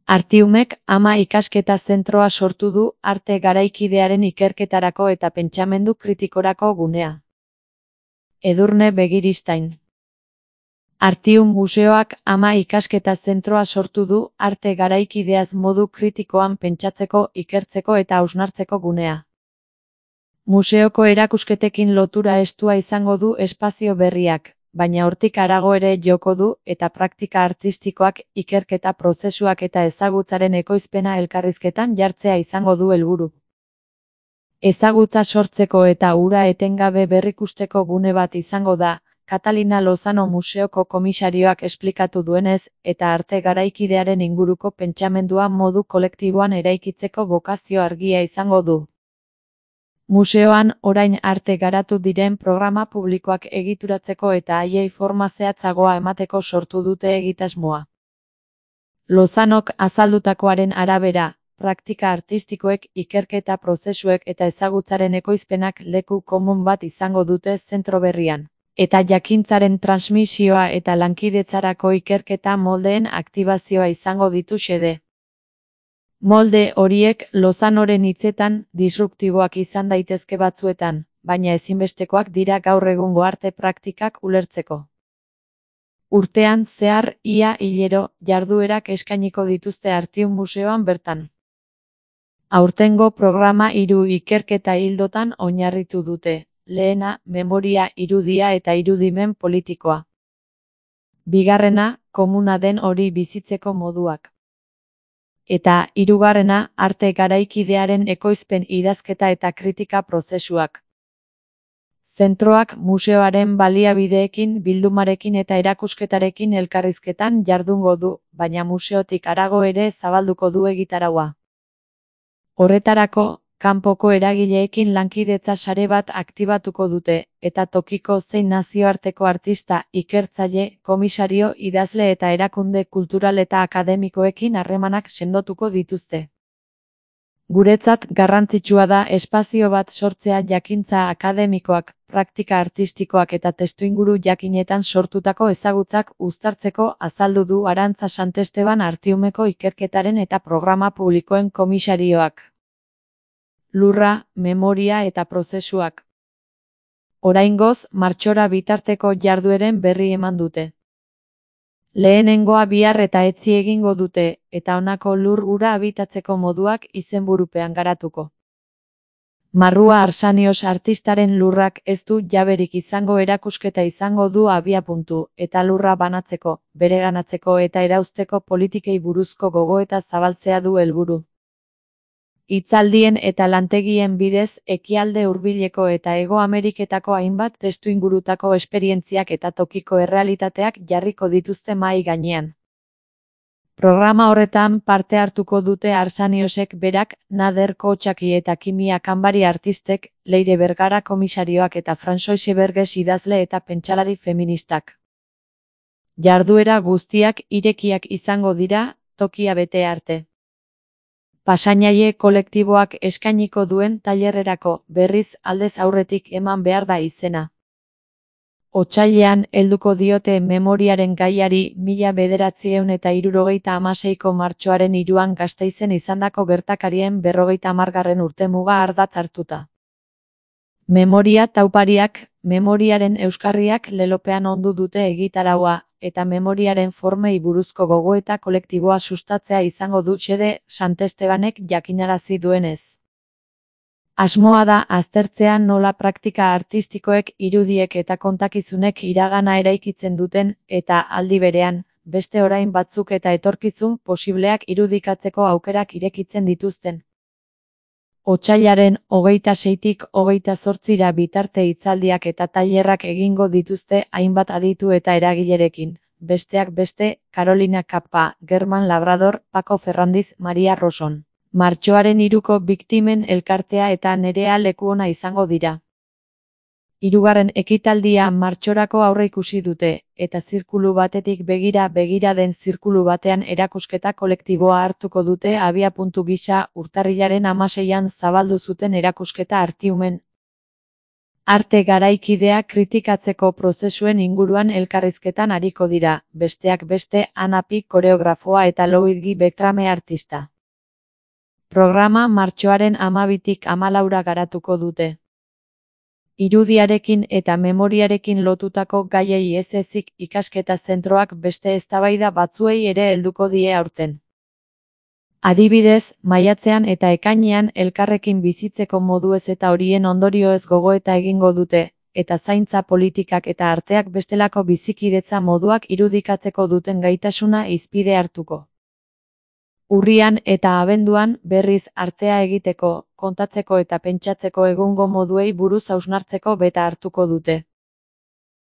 Artiumek ama ikasketa zentroa sortu du arte garaikidearen ikerketarako eta pentsamendu kritikorako gunea. Edurne Begiristain. Artium Museoak ama ikasketa zentroa sortu du arte garaikideaz modu kritikoan pentsatzeko, ikertzeko eta hausnartzeko gunea. Museoko erakusketekin lotura estua izango du espazio berriak, baina hortik harago ere joko du eta praktika artistikoak, ikerketa prozesuak eta ezagutzaren ekoizpena elkarrizketan jartzea izango du helburu. Ezagutza sortzeko eta hura etengabe berrikusteko gune bat izango da, Catalina Lozano museoko komisarioak esplikatu duenez, eta arte garaikidearen inguruko pentsamendua modu kolektiboan eraikitzeko bokazio argia izango du. Museoan orain arte garatu diren programa publikoak egituratzeko eta haiei forma zehatzagoa emateko sortu dute egitasmoa. Lozanok azaldutakoaren arabera, praktika artistikoek, ikerketa prozesuek eta ezagutzaren ekoizpenak leku komun bat izango dute zentro berrian, eta jakintzaren transmisioa eta lankidetzarako ikerketa moldeen aktibazioa izango ditu xede. Molde horiek Lozanoren hitzetan disruptiboak izan daitezke batzuetan, baina ezinbestekoak dira gaur egungo arte praktikak ulertzeko. Urtean zehar ia hilero jarduerak eskainiko dituzte Artium Museoan bertan. Aurtengo programa 3 ikerketa ildotan oinarritu dute. Lehena, memoria, irudia eta irudimen politikoa. Bigarrena, komuna den hori bizitzeko moduak. Eta hirugarrena, arte garaikidearen ekoizpen idazketa eta kritika prozesuak. Zentroak museoaren baliabideekin, bildumarekin eta erakusketarekin elkarrizketan jardungo du, baina museotik harago ere zabalduko du egitaraua. Horretarako, kanpoko eragileekin lankidetza sare bat aktibatuko dute, eta tokiko zein nazioarteko artista, ikertzaile, komisario, idazle eta erakunde kultural eta akademikoekin harremanak sendotuko dituzte. Guretzat garrantzitsua da espazio bat sortzea jakintza akademikoak, praktika artistikoak eta testuinguru jakinetan sortutako ezagutzak uztartzeko, azaldu du Arantza Santesteban Artiumeko ikerketaren eta programa publikoen komisarioak. Lurra, memoria eta prozesuak. Oraingoz, martxora bitarteko jardueren berri eman dute. Lehenengoa bihar eta etzi egingo dute, eta honako lur hura habitatzeko moduak izenburupean garatuko. Marrua Arsanios artistaren lurrak ez du jaberik izango erakusketa izango du abiapuntu, eta lurra banatzeko, bereganatzeko eta erauzteko politikei buruzko gogoeta zabaltzea du helburu. Hitzaldien eta lantegien bidez, ekialde hurbileko eta Hego Ameriketako hainbat testuingurutako esperientziak eta tokiko errealitateak jarriko dituzte mahai gainean. Programa horretan parte hartuko dute Arsaniosek berak, Nader Kotxaki eta Kimia Kanbari artistek, Leire Bergara komisarioak eta Françoise Berges idazle eta pentsalari feministak. Jarduera guztiak irekiak izango dira, tokia bete arte. Pasainaile kolektiboak eskainiko duen tailerrerako, berriz aldez aurretik eman behar da izena. Otsailean helduko diote memoriaren gaiari 1976ko martxoaren 3 Gasteizen izandako gertakarien 50. urtemuga ardatz hartuta. Memoria taupariak, memoriaren euskarriak lelopean ondu dute egitaraua, eta memoriaren formei buruzko gogoeta kolektiboa sustatzea izango du xede Santestebanek jakinarazi duenez. Asmoa da aztertzea nola praktika artistikoek, irudiek eta kontakizunek iragana eraikitzen duten, eta aldi berean, beste orain batzuk eta etorkizun posibleak irudikatzeko aukerak irekitzen dituzten. Otsailaren 26tik 28ra bitarte hitzaldiak eta tailerrak egingo dituzte hainbat aditu eta eragilerekin, besteak beste, Carolina Kappa, Germán Labrador, Paco Ferrandiz, Maria Roson. Martxoaren 3ko biktimen elkartea eta Nerea Lekuona izango dira. 3. ekitaldia martxorako aurreikusi dute, eta zirkulu batetik begira den zirkulu batean erakusketa kolektiboa hartuko dute abiapuntu gisa urtarrilaren 16an zabaldu zuten erakusketa Artiumen. Arte garaikidea kritikatzeko prozesuen inguruan elkarrizketan ariko dira, besteak beste, Anna Pic koreografoa eta Louis Bertrame artista. Programa martxoaren 12tik 14 garatuko dute. Irudiarekin eta memoriarekin lotutako gaiei ez ezik ikasketa zentroak beste eztabaida batzuei ere helduko die aurten. Adibidez, maiatzean eta ekainean elkarrekin bizitzeko moduez eta horien ondorioez gogoeta egingo dute, eta zaintza politikak eta arteak bestelako bizikidetza moduak irudikatzeko duten gaitasuna hizpide hartuko. Urrian eta abenduan, berriz, artea egiteko, kontatzeko eta pentsatzeko egungo moduei buruz hausnartzeko beta hartuko dute.